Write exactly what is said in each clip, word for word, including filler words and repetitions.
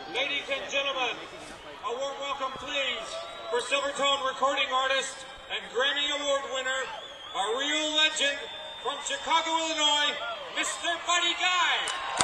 Ladies and gentlemen, a warm welcome, please, for Silvertone recording artist and Grammy Award winner, a real legend from Chicago, Illinois, Mister Buddy Guy.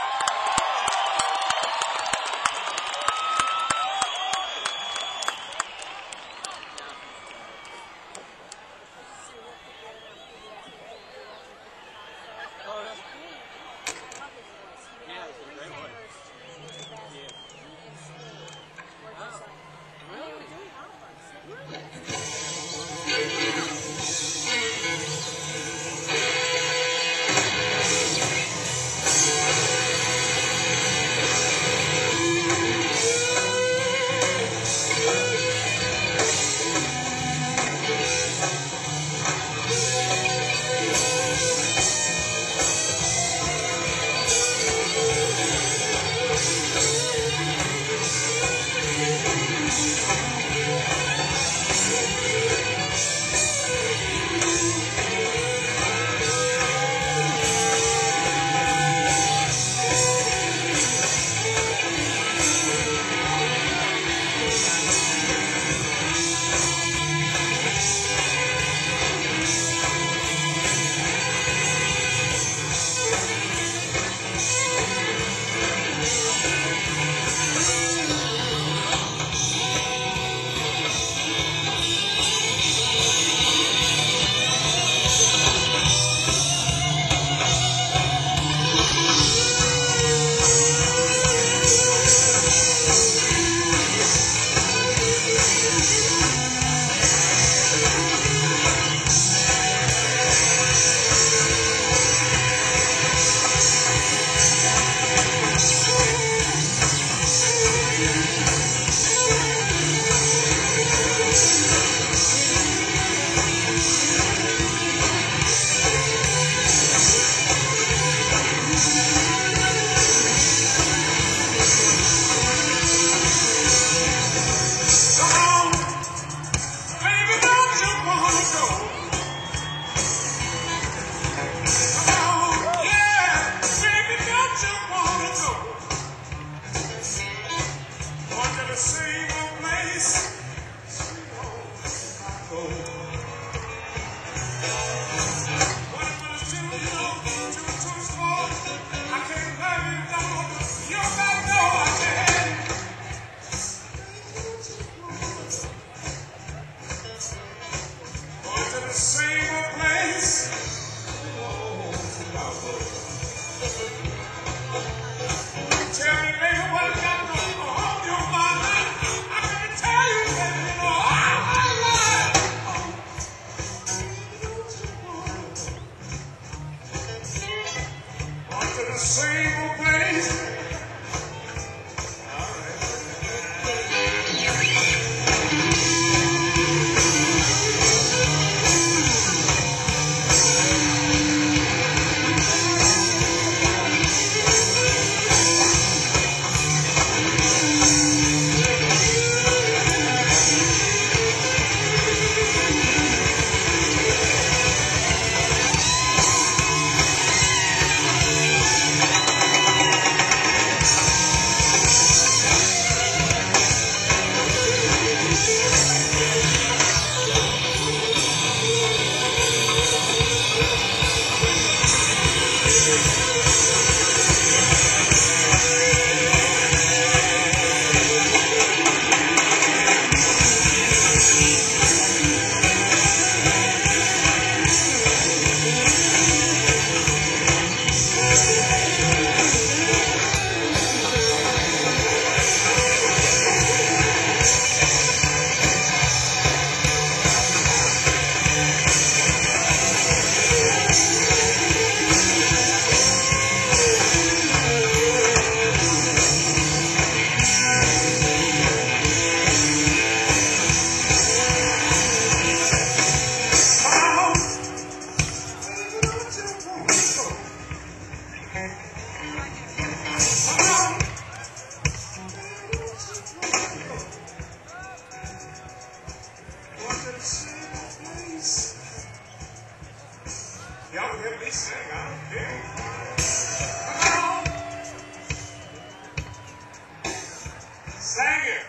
Sing it.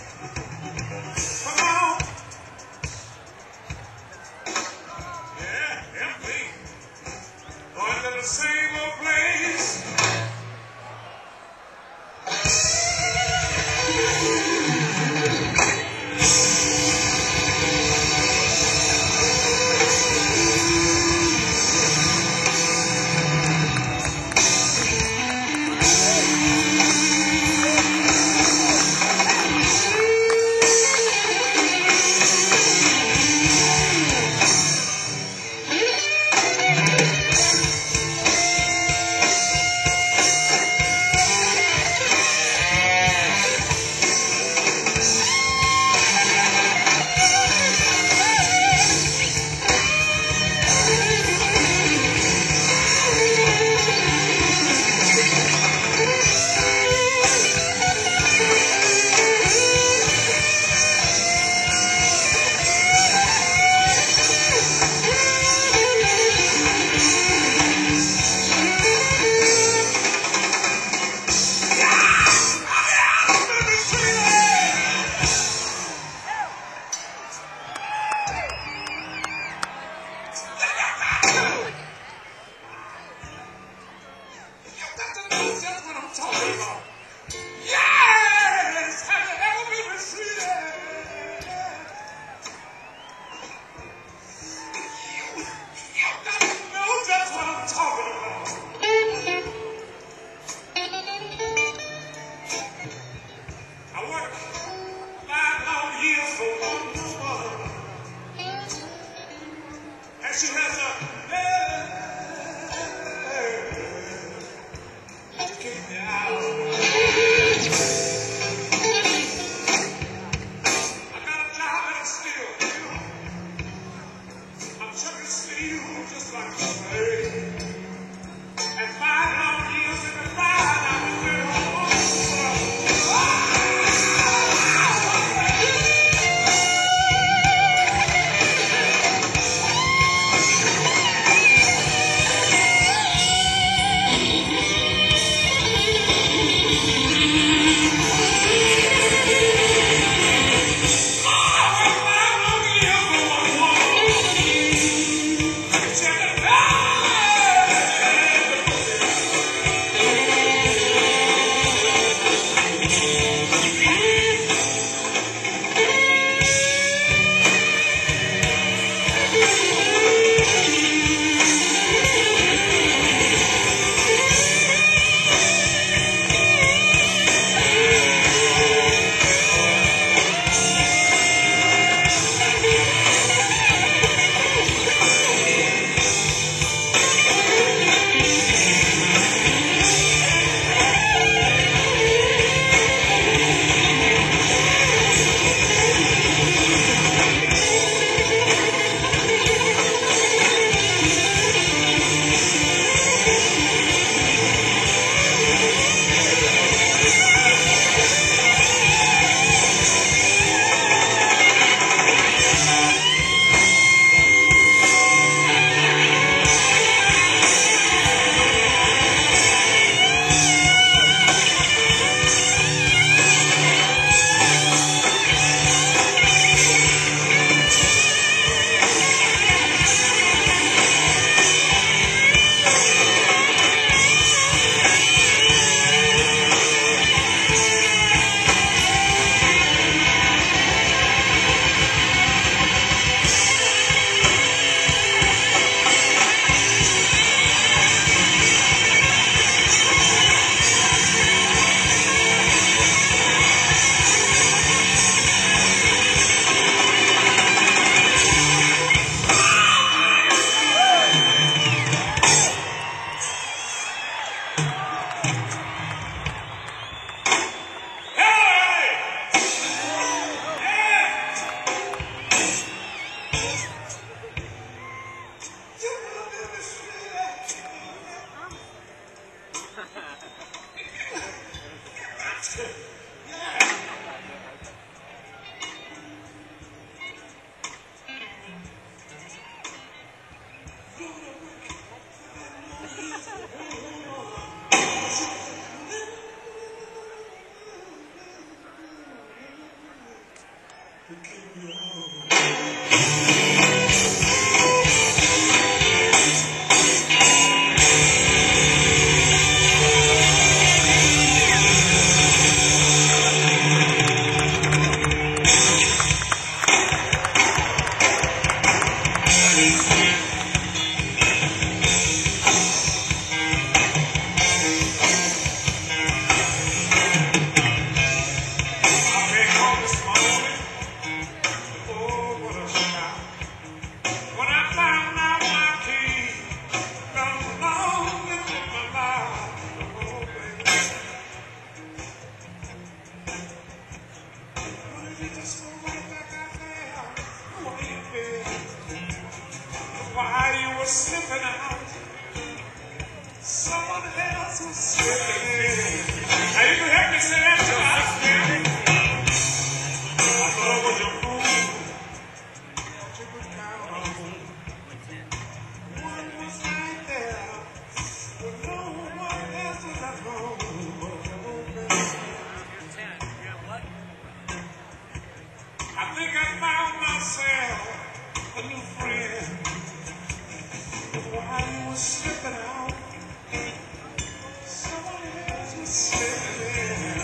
Come on. Yeah, help me. Going to the same old place. She has a nerve to kick me out. I got a job and I still do. I'm chucking steel just like a slave. And five long years in the fire, I've been waiting on While you were slipping out, someone else was slipping in. Now you can help me say that too. I understand. I thought it was your fool that you could count on. One was right there, but no one else was at home. I think I found myself a new friend. While you were slipping out, someone else was slipping in.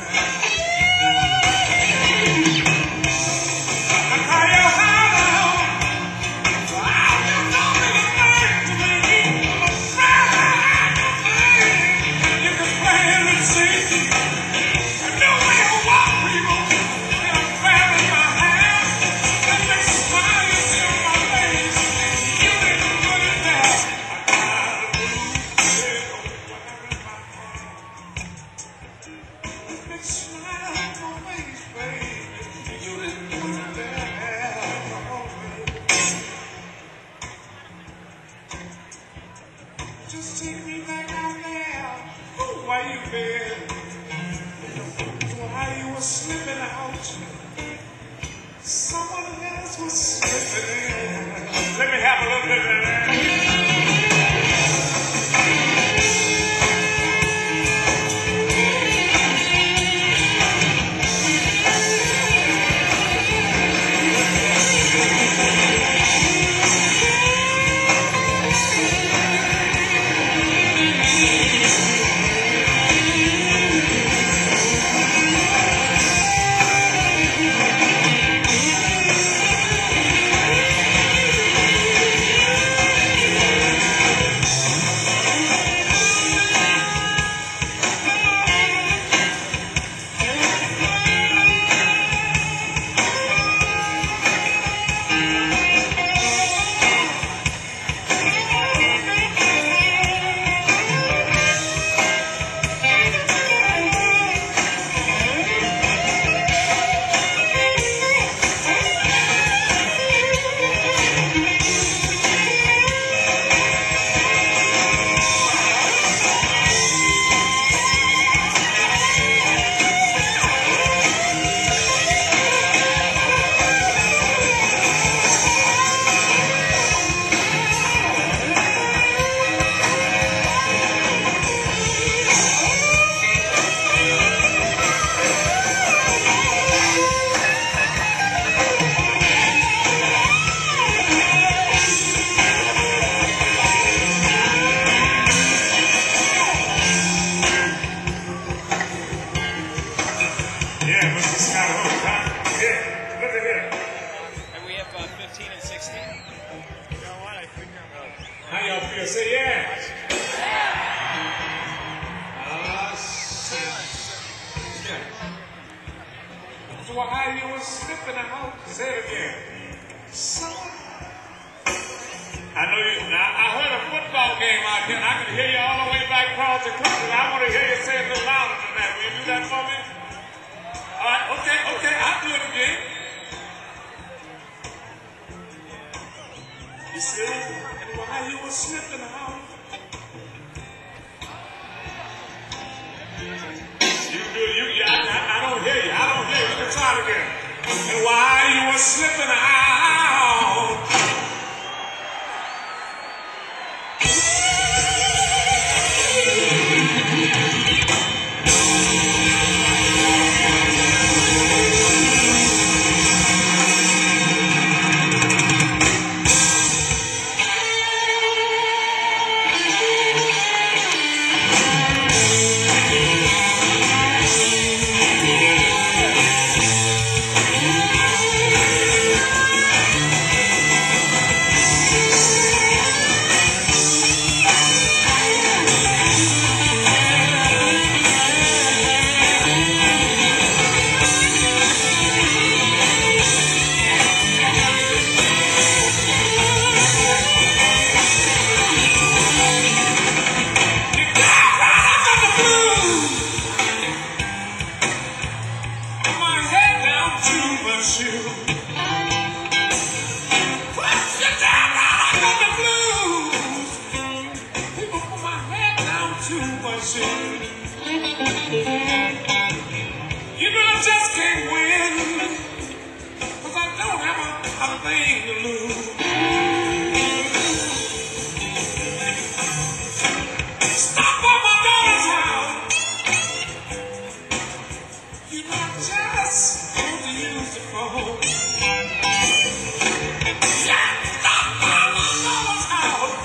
I call you home. I don't know anything to me. I'm a friend. You can play and sing. I know when you walk, people. You're a friend in my hand. Let me smile into my face. You didn't put it there. Just take me back out there. Why you been? While you were slipping out, someone else was slipping in. Let me have a little bit of that. Yeah, Mister Scott, yeah, look at here. And we have uh, fifteen and sixteen. You know what? I figure I'm out. How y'all feel? Say yeah. Ah, shit. So while you were slipping out, say it again. Someone. I know you. Now, I heard a football game out here, and I can hear you all the way back across the country. I want to hear you say it a little louder than that. Will you do that for me? All right, okay, okay, I'll do it again. You see, and while you were slipping out, you do, you, you I, I, I don't hear you, I don't hear you, you can try it again. And while you were slipping out, shoe. Put you down, I got the blues. People put my head down to my shoe. You know I just can't win, 'cause I don't have a, a thing to lose. Stop by my daughter's house. You know I just want to use the phone. Yeah, stop by my daughter's house.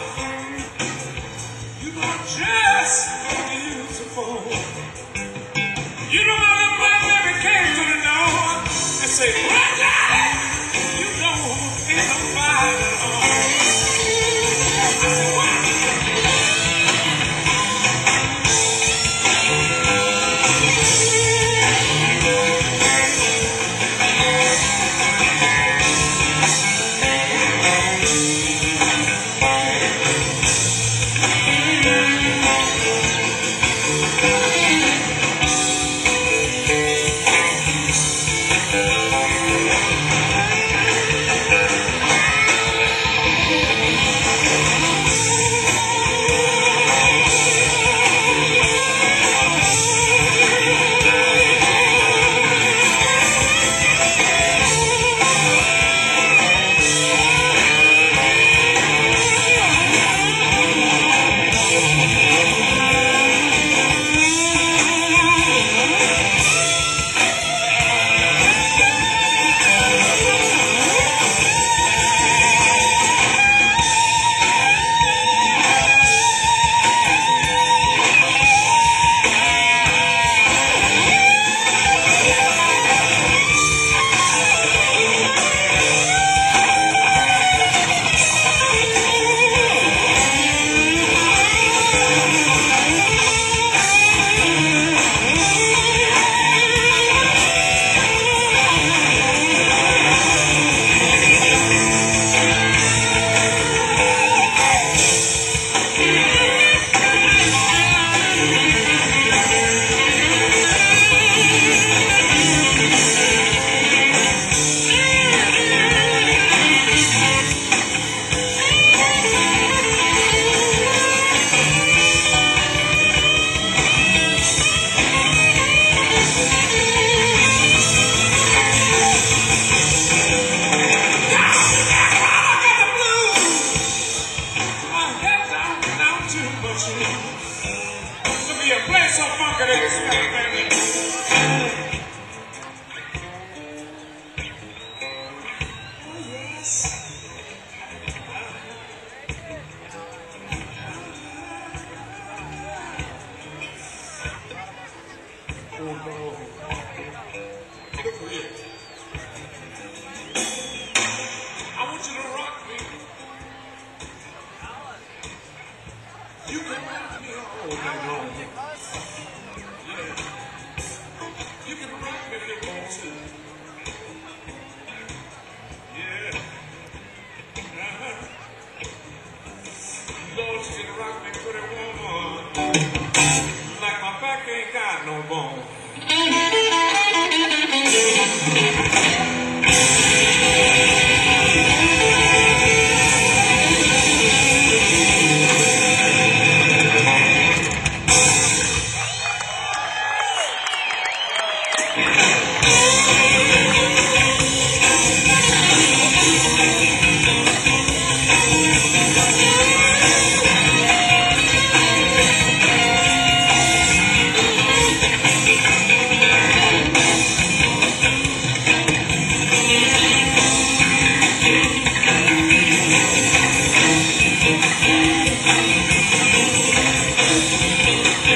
You know I just want to use the phone. You know my little black baby came to the door and said, "Well, Daddy, you know ain't nobody at all." I said, "Why?"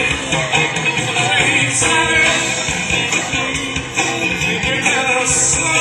Slow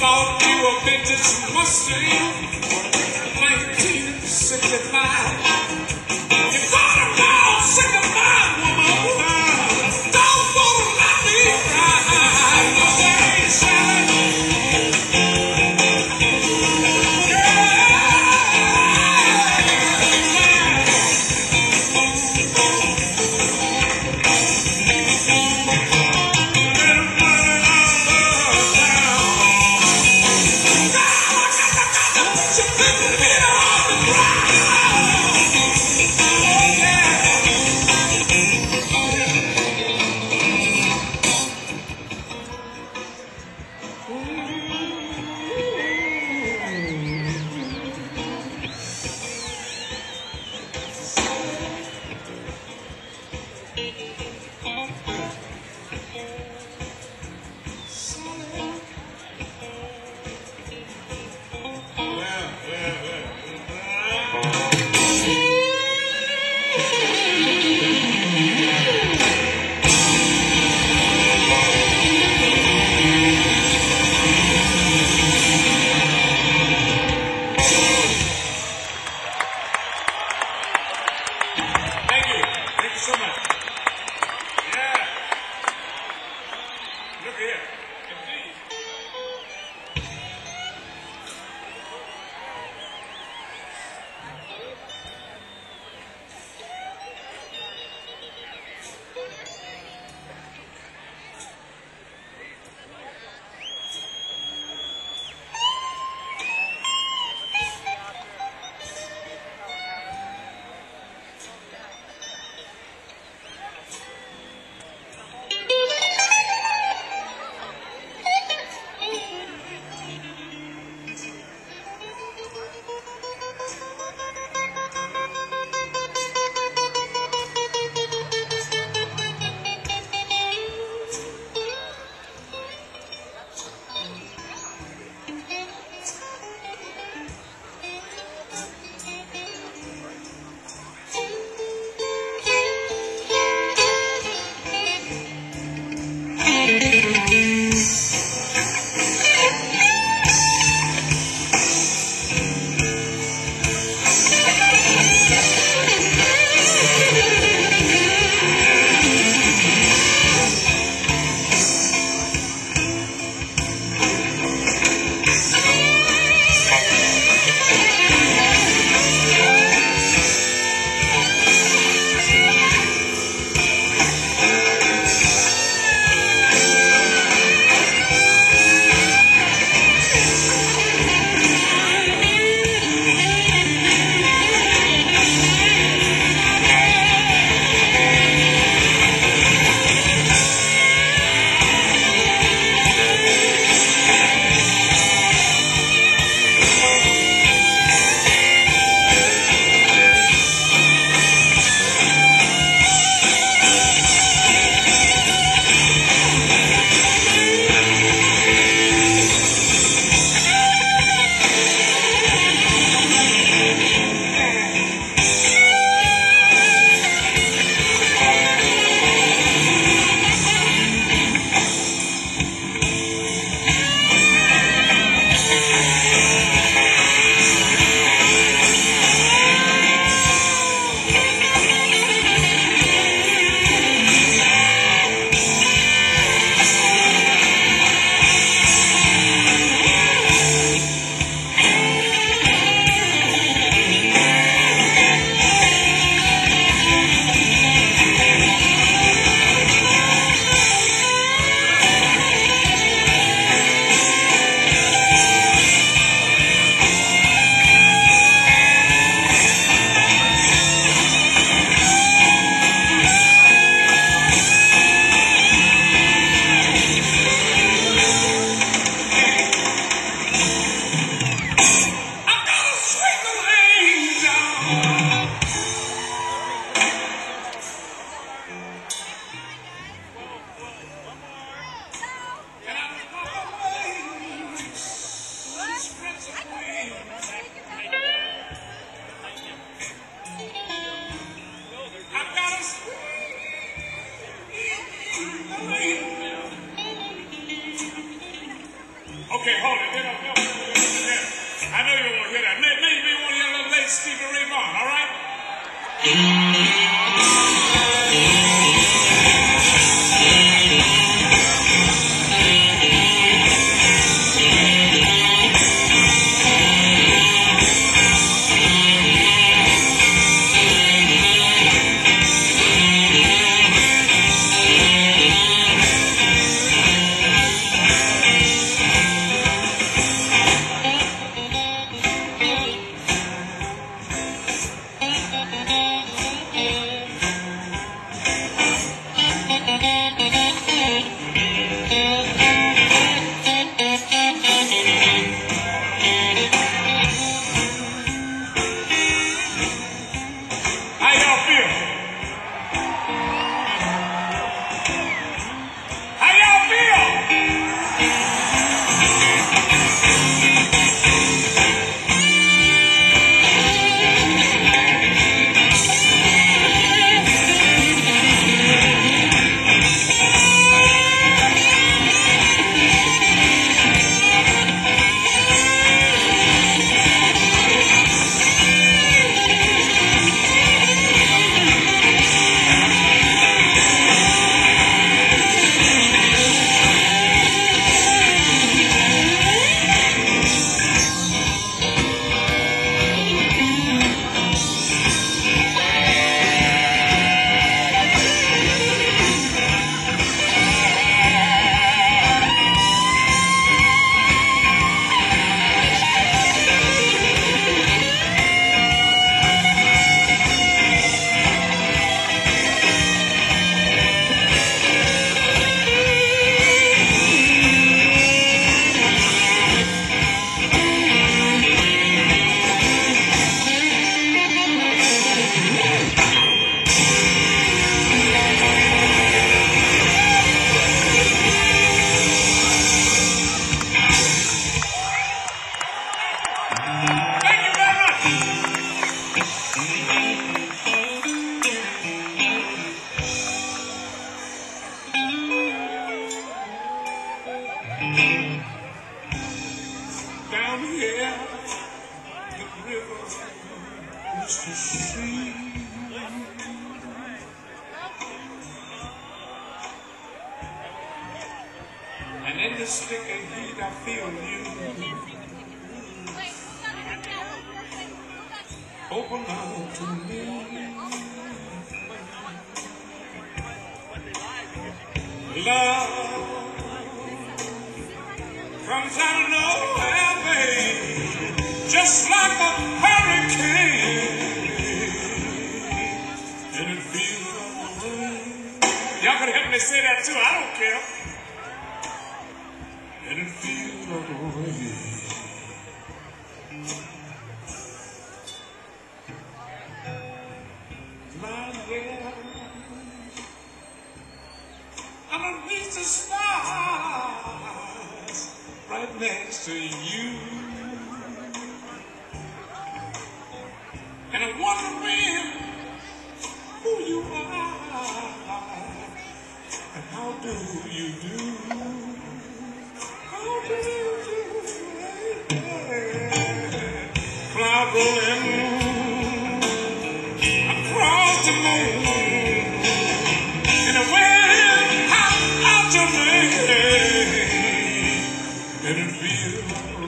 thought you were vintage Mustang, nineteen sixty-five. You thought I was sixty-five, woman. Don't go to let me ride. No way, Sally. Thank you. Thank you so much. Yeah. Look here. Indeed. Okay, hold it. They don't, they don't, they don't do that. I know you don't want to hear that. Maybe, maybe you want to hear a little late Stevie Ray Vaughan, all right? How y'all feel? How y'all feel? Thank you very much. Down here, the river is the sea. And in the stick of heat, I feel you. Open out to me. Love comes out of nowhere, babe, just like a hurricane. And it feels like rain. Y'all could help me say that too. I don't care. And it feels like rain. Underneath the stars, right next to you. And I'm wondering who you are and how do you do? How do you do? Cloud rolling across the moon. In a wind out your name, and it feels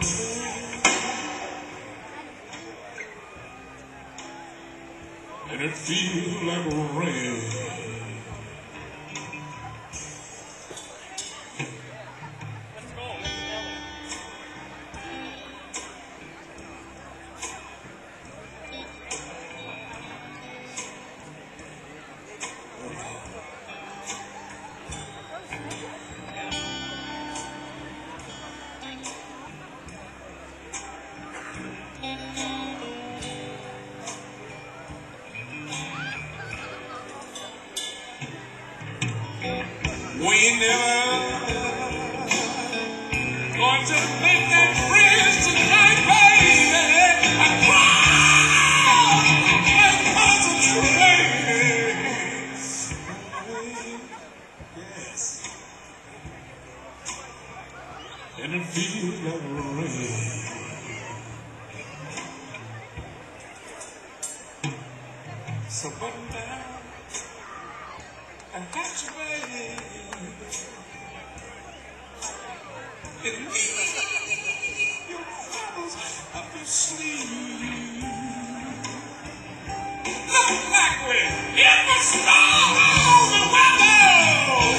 and it feels like rain. We never going to make that bridge tonight, baby. I cry and concentrate. Yes. and it feels like rain. So button down and catch your baby. And leave your troubles up your sleeve. Look like we're in the storm on the weather.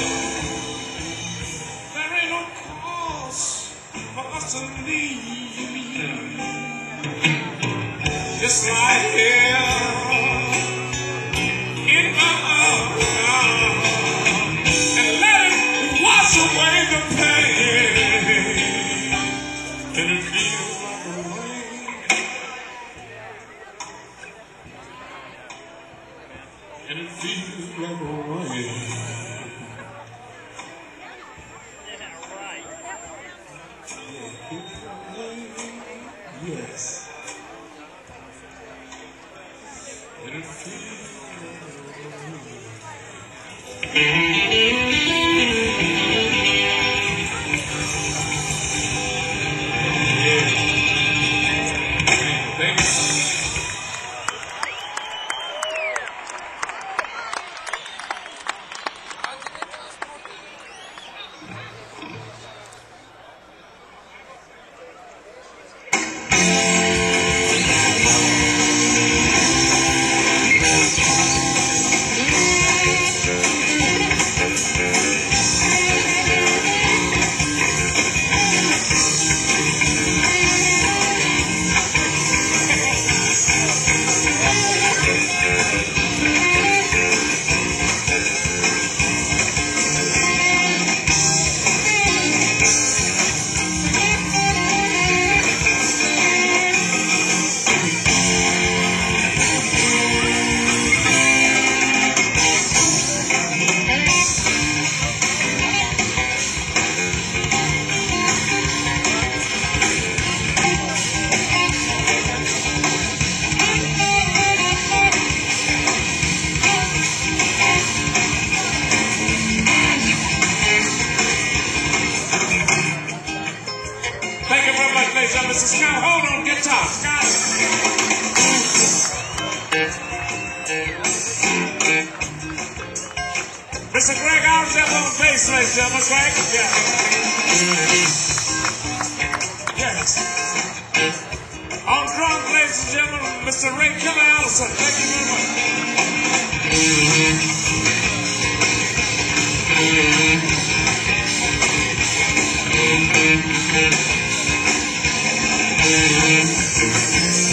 There ain't no cause for us to leave. Just right here in my arms and let it wash away the pain. And it feels like a rain. And it feels like a rain. Yeah, right. Yes. And it feels thanks. Thank you very much, ladies and gentlemen. Mister Scott, hold on guitar. Scott. Mister Greg Alexander on bass, ladies and gentlemen. Greg, yeah. Yes. On drums, ladies and gentlemen, Mister Ray Killer Allison. Thank you very much.